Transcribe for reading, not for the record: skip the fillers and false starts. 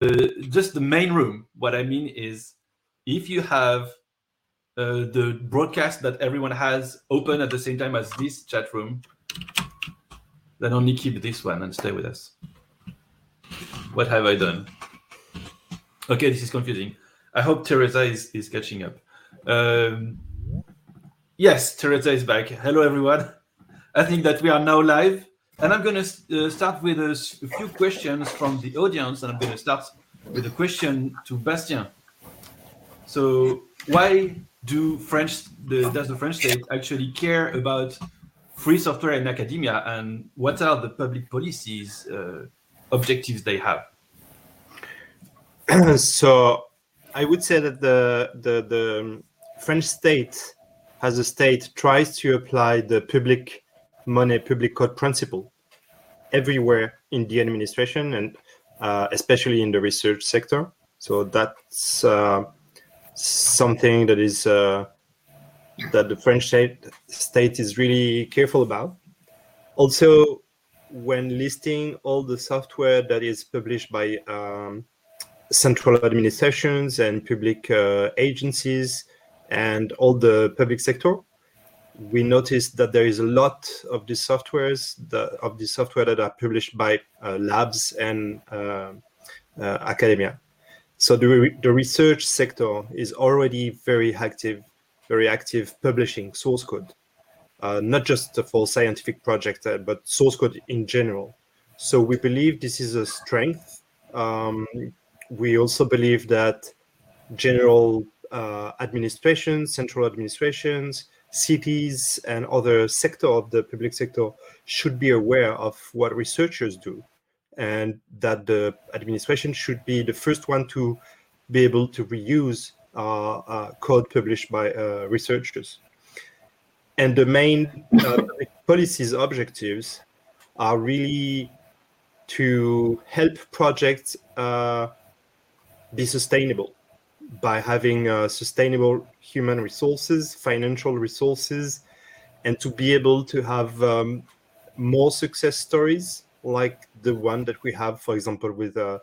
just the main room. What I mean is, if you have the broadcast that everyone has open at the same time as this chat room, then only keep this one and stay with us. What have I done? Okay, this is confusing. I hope Teresa is catching up. Yes, Teresa is back. Hello, everyone. I think that we are now live. And I'm going to start with a few questions from the audience. And I'm going to start with a question to Bastien. So why does the French state actually care about free software in academia, and what are the public policies objectives they have? So I would say that the French state, as a state, tries to apply the public money, public code principle everywhere in the administration, and especially in the research sector. So that's something that is that the French state is really careful about. Also, when listing all the software that is published by central administrations and public agencies and all the public sector, we noticed that there is a lot of these softwares that are published by labs and academia. So the research sector is already very active publishing source code, not just for scientific projects, but source code in general. So we believe this is a strength. We also believe that general administrations, central administrations, cities, and other sector of the public sector should be aware of what researchers do, and that the administration should be the first one to be able to reuse code published by researchers. And the main policies objectives are really to help projects be sustainable by having sustainable human resources, financial resources, and to be able to have more success stories like the one that we have, for example, with